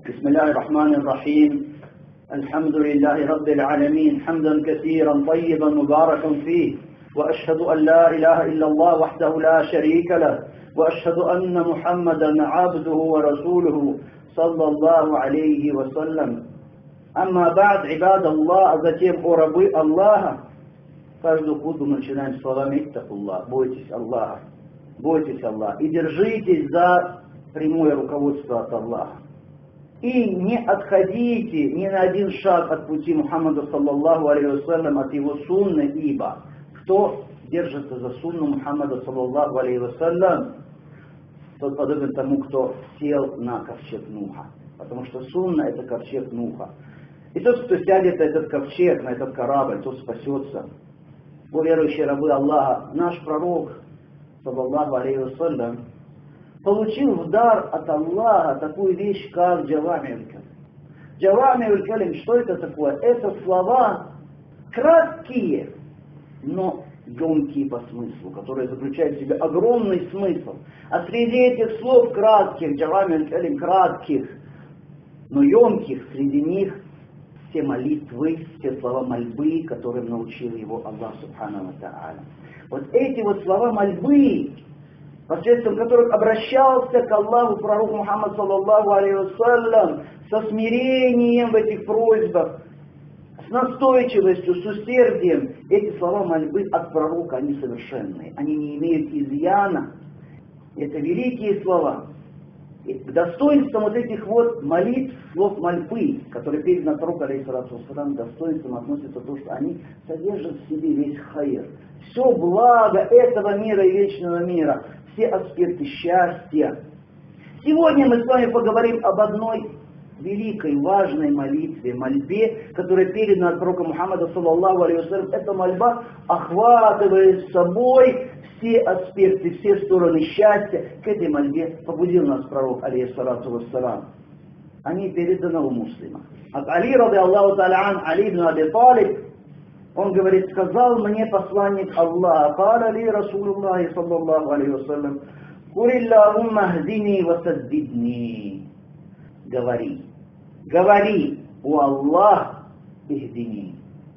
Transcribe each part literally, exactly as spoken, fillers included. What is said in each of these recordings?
بسم الله الرحمن الرحيم. الحمد لله رب العالمين حمدا كثيرا طيبا مباركا فيه، وأشهد أن لا إله إلا الله وحده لا شريك له، وأشهد أن محمدا عبده ورسوله صلى الله عليه وسلم. أما بعد عباد الله, а затем о рабы Аллаха. Каждую худу мы начинаем словами «Иттакуллах», бойтесь Аллаха, бойтесь Аллаха и держитесь за прямое руководство от Аллаха. И не отходите ни на один шаг от пути Мухаммада саллаллаху алейхи вассалям, от его сунны, ибо кто держится за сунну Мухаммада саллаллаху алейхи вассалям, тот подобен тому, кто сел на ковчег Нуха. Потому что сунна — это ковчег Нуха. И тот, кто сядет на этот ковчег, на этот корабль, тот спасется. О верующие рабы Аллаха, наш пророк саллаллаху алейхи вассалям получил в дар от Аллаха такую вещь, как Джавамиуль Калим. Джавамиуль Калим, что это такое? Это слова краткие, но емкие по смыслу, которые заключают в себе огромный смысл. А среди этих слов кратких, Джавамиуль Калим кратких, но емких, среди них все молитвы, все слова мольбы, которым научил его Аллах Субхану ва Тааля. Вот эти вот слова мольбы, посредством которых обращался к Аллаху пророк Мухаммад саллаллаху алейхи вассалям, со смирением в этих просьбах, с настойчивостью, с усердием. Эти слова мольбы от пророка, они совершенные, они не имеют изъяна. Это великие слова. И к достоинствам вот этих вот молитв, слов мольбы, которые переданы от пророка, алейхиссалату вассалам, достоинством относится то, что они содержат в себе весь хайр. Все благо этого мира и вечного мира, все аспекты счастья. Сегодня мы с вами поговорим об одной великой, важной молитве, мольбе, которая передана от пророка Мухаммада саллаллаху алейхи вассалям. Эта мольба охватывает собой все аспекты, все стороны счастья. К этой мольбе побудил нас пророк, алейхиссалату вассалам. Они переданы у муслима. От Али, рады Аллаху та'аля ан, Али ибн Аби Талиб, он говорит: сказал мне посланник Аллаха, «Каля ли Расулуллахи саллаллаху алейхи вассалям, куриллахумма хдини васаддидни». Говори, говори, о Аллах, ихдини,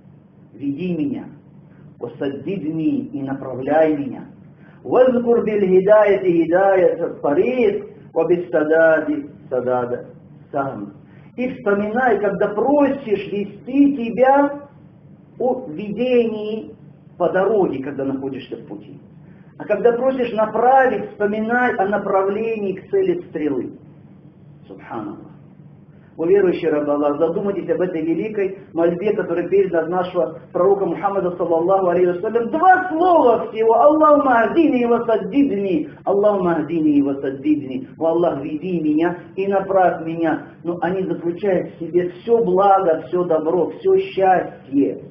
веди меня, васаддидни, и направляй меня, вазкур биль хидаяти хидаят тарик, ва бис садади садада сам. И вспоминай, когда просишь вести тебя о ведении по дороге, когда находишься в пути. А когда просишь направить, вспоминай о направлении к цели стрелы. Субханаллах. О верующие рабы Аллаха, задумайтесь об этой великой мольбе, которая передана от нашего пророка Мухаммада саллаллаху алейхи вассалям. Два слова всего. Аллахумма ахдини ва саддидни. Аллахумма ахдини ва саддидни. О Аллах, веди меня и направь меня. Но они заключают в себе все благо, все добро, все счастье.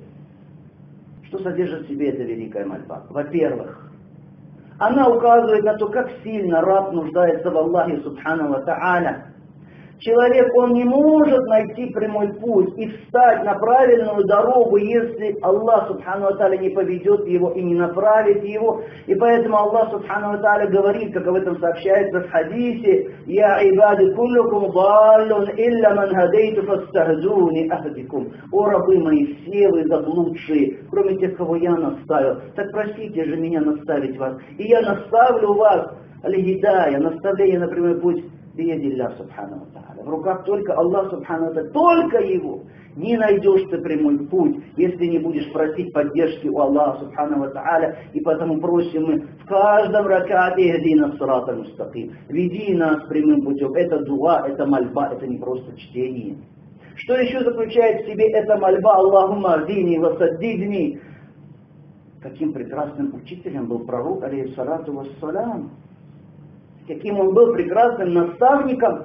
Что содержит в себе эта великая мольба? Во-первых, она указывает на то, как сильно раб нуждается в Аллахе Субхану ва Тааля. Человек, он не может найти прямой путь и встать на правильную дорогу, если Аллах Субхану ва Тааля не поведет его и не направит его. И поэтому Аллах Субхану ва Тааля говорит, как об этом сообщается в хадисе: «Я ибади куллюкум даллун илля ман хадейту фастахдуни ахдикум». О рабы мои, все вы заблудшие, кроме тех, кого я наставил. Так просите же меня наставить вас. И я наставлю вас, аль-хидая, наставление на прямой путь. Биядилля Субхану ва Тааля. В руках только Аллах Субхану ва Тааля, только Его. Не найдешь ты прямой путь, если не будешь просить поддержки у Аллаха Субхану ва Тааля. И потому просим мы в каждом ракате: ихдина ссирата мустаким. Веди нас прямым путем. Это дуа, это мольба, это не просто чтение. Что еще заключает в себе эта мольба? Аллахумма ахдини ва саддидни. Каким прекрасным учителем был пророк, алейхиссалату вассалям. Каким он был прекрасным наставником.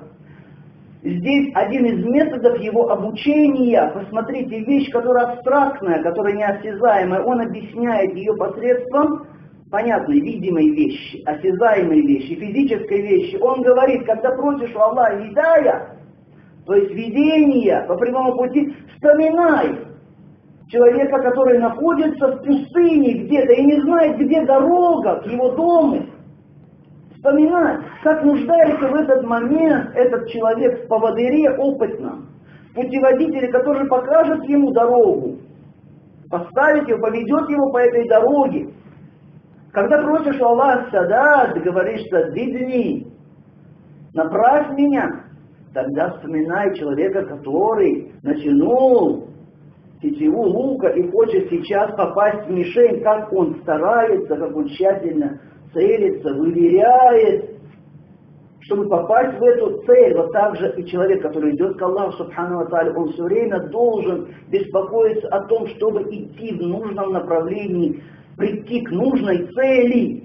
Здесь один из методов его обучения. Посмотрите, вещь, которая абстрактная, которая неосязаемая. Он объясняет ее посредством понятной, видимой вещи, осязаемой вещи, физической вещи. Он говорит, когда просишь у Аллаха хидая, то есть видение по прямому пути, вспоминай человека, который находится в пустыне где-то и не знает, где дорога к его дому. вспоминать, как нуждается в этот момент этот человек в поводыре опытном, путеводителе, который покажет ему дорогу, поставит его, поведет его по этой дороге. Когда просишь у Аллаха садад, говоришь садидни, направь меня, тогда вспоминай человека, который натянул тетиву лука и хочет сейчас попасть в мишень, как он старается, как он тщательно целится, выверяет, чтобы попасть в эту цель. Вот так же и человек, который идет к Аллаху Субхану ва Тааля, он все время должен беспокоиться о том, чтобы идти в нужном направлении, прийти к нужной цели.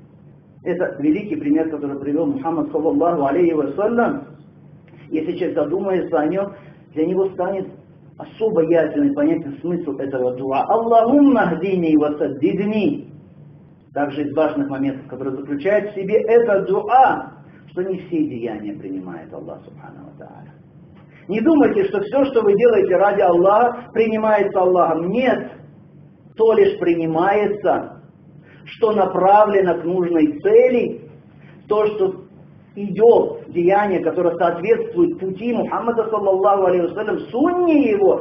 Это великий пример, который привел Мухаммад саллаллаху алейхи вассалям. Если человек задумается о нем, для него станет особо ясен и понятен смысл этого дуа. Аллахумма хдини ва саддидни. Также из важных моментов, которые заключают в себе это дуа, что не все деяния принимает Аллах Субхану ва Тааля. Не думайте, что все, что вы делаете ради Аллаха, принимается Аллахом. Нет, то лишь принимается, что направлено к нужной цели, то, что идет деяние, которое соответствует пути Мухаммада саллаллаху алейхи вассалям, сунне его.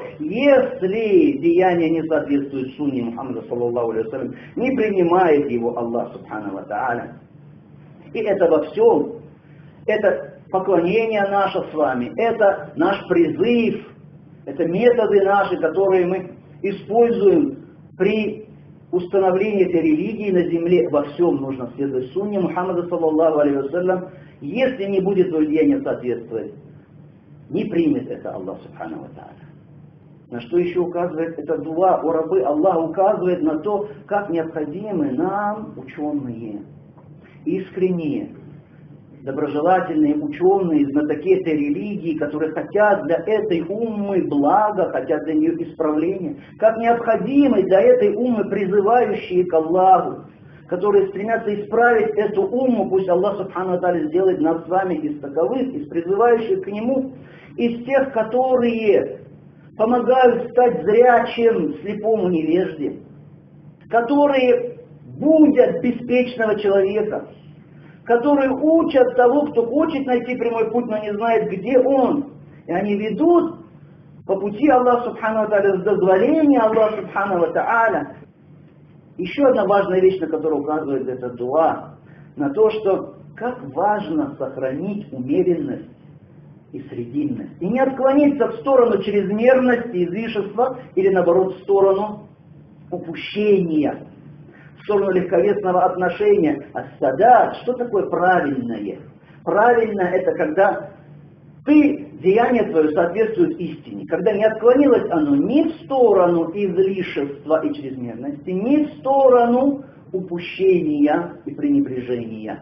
Если деяние не соответствует сунне Мухаммада саллаллаху алейхи вассалям, не принимает его Аллах Субхану ва Тааля. И это во всем. Это поклонение наше с вами, это наш призыв, это методы наши, которые мы используем при установлении этой религии на земле. Во всем нужно следовать сунне Мухаммада саллаллаху алейхи вассалям. Если не будет твое деяние соответствовать, не примет это Аллах Субхану ва Тааля. На что еще указывает это дуа о рабы? Аллах указывает на то, как необходимы нам ученые, искренние, доброжелательные ученые, знатоки этой религии, которые хотят для этой уммы блага, хотят для нее исправления, как необходимы для этой уммы призывающие к Аллаху, которые стремятся исправить эту умму. Пусть Аллах Субхану ва Тааля сделает нас с вами из таковых, из призывающих к Нему, из тех, которые помогают стать зрячим слепому невежде, которые будят беспечного человека, которые учат того, кто хочет найти прямой путь, но не знает, где он. И они ведут по пути Аллаха Субхану ва Тааля, с дозволения Аллаха Субхану ва Тааля. Еще одна важная вещь, на которую указывает этот дуа, на то, что как важно сохранить умеренность и срединность. И не отклониться в сторону чрезмерности, излишества, или наоборот в сторону упущения, в сторону легковесного отношения. А садат, что такое правильное? Правильно это когда ты, деяние твое соответствует истине, когда не отклонилось оно ни в сторону излишества и чрезмерности, ни в сторону упущения и пренебрежения.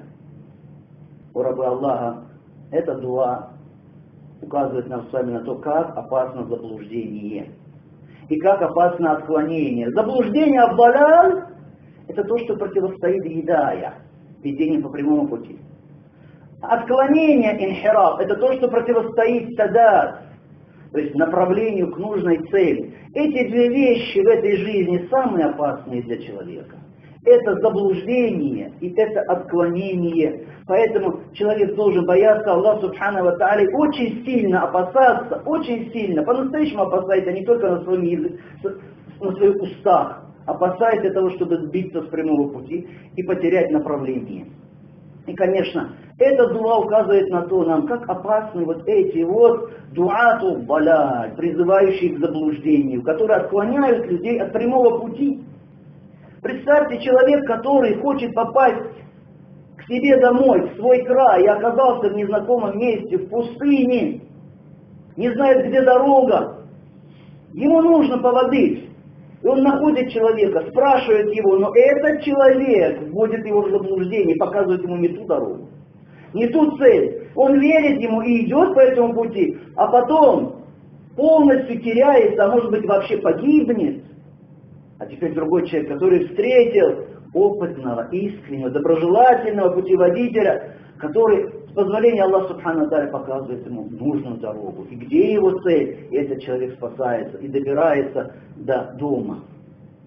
О рабы Аллаха, это дуа указывает нам с вами на то, как опасно заблуждение и как опасно отклонение. Заблуждение абдаляль — это то, что противостоит гидая, ведению по прямому пути. Отклонение, инхираб, это то, что противостоит садат, то есть направлению к нужной цели. Эти две вещи в этой жизни самые опасные для человека. Это заблуждение и это отклонение. Поэтому человек должен бояться Аллаха Субхану ва Тааля, очень сильно опасаться, очень сильно, по-настоящему опасается, не только на своем языке, на своих устах, опасается того, чтобы сбиться с прямого пути и потерять направление. И, конечно, это дуа указывает на то нам, как опасны вот эти вот дуату баляль, призывающие к заблуждению, которые отклоняют людей от прямого пути. Представьте, человек, который хочет попасть к себе домой, в свой край, и оказался в незнакомом месте, в пустыне, не знает, где дорога. Ему нужно поводырь. И он находит человека, спрашивает его, но этот человек вводит его в заблуждение, показывает ему не ту дорогу, не ту цель. Он верит ему и идет по этому пути, а потом полностью теряется, а может быть вообще погибнет. А теперь другой человек, который встретил опытного, искреннего, доброжелательного путеводителя, который с позволения Аллаха Субхану ва Тааля показывает ему нужную дорогу. И где его цель, и этот человек спасается и добирается до дома.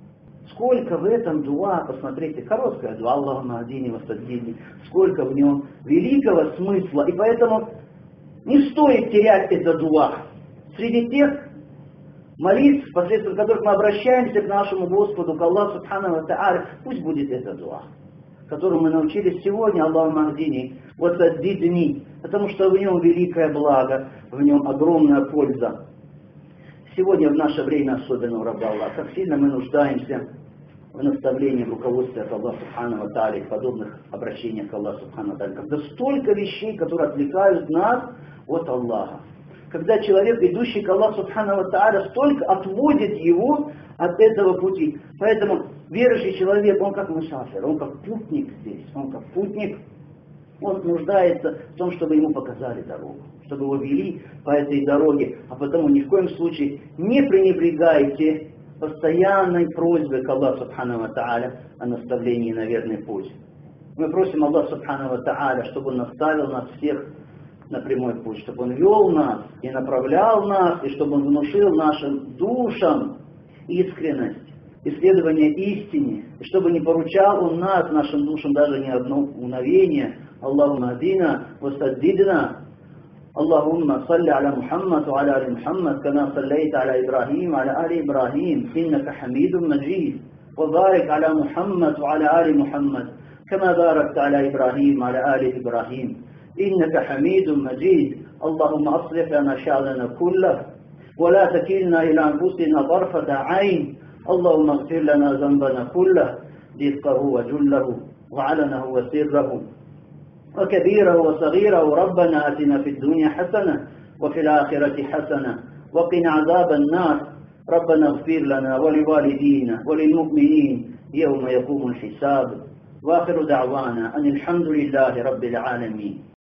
Сколько в этом дуа, посмотрите, короткая дуа, Аллахумма ахдини вассаддини, сколько в нем великого смысла. И поэтому не стоит терять это дуа. Среди тех молитв, посредством которых мы обращаемся к нашему Господу, к Аллаху Субхану ва Тааля, пусть будет это дуа, которому мы научились сегодня, Аллахумма ахдини вассаддини, потому что в нем великое благо, в нем огромная польза. Сегодня в наше время, особенно у раба Аллаха, как сильно мы нуждаемся в наставлении, в руководстве от Аллаха Субхану ва Тааля, в подобных обращениях к Аллаху Субхану ва Тааля, когда столько вещей, которые отвлекают нас от Аллаха. Когда человек, идущий к Аллаху Субхану ва Тааля, столько отводит его от этого пути. Поэтому верующий человек, он как мусафир, он как путник здесь, он как путник, он нуждается в том, чтобы ему показали дорогу, чтобы его вели по этой дороге. А потому ни в коем случае не пренебрегайте постоянной просьбой к Аллаху Субхану ва Тааля о наставлении на верный путь. Мы просим Аллаха Субхану ва Тааля, чтобы Он наставил нас всех на прямой путь, чтобы Он вел нас и направлял нас, и чтобы Он внушил нашим душам искренность, исследование истине, и чтобы не поручал Он нас, нашим душам, даже ни одно мгновение. Аллахумма ахдина вассаддидна. اللهم صل على محمد وعلى آل محمد كما صليت على إبراهيم وعلى آل إبراهيم إنك حميد مجيد وبارك على محمد وعلى آل محمد كما باركت على إبراهيم وعلى آل إبراهيم إنك حميد مجيد اللهم أصلح لنا شأننا كله ولا تكلنا إلى أنفسنا طرفة عين اللهم اغفر لنا ذنبنا كله دقه وجله وعلنه وسره وكبيره وصغيره ربنا آتنا في الدنيا حسنة وفي الآخرة حسنة وقنا عذاب النار ربنا اغفر لنا ولوالدينا وللمؤمنين يوم يقوم الحساب وآخر دعوانا أن الحمد لله رب العالمين.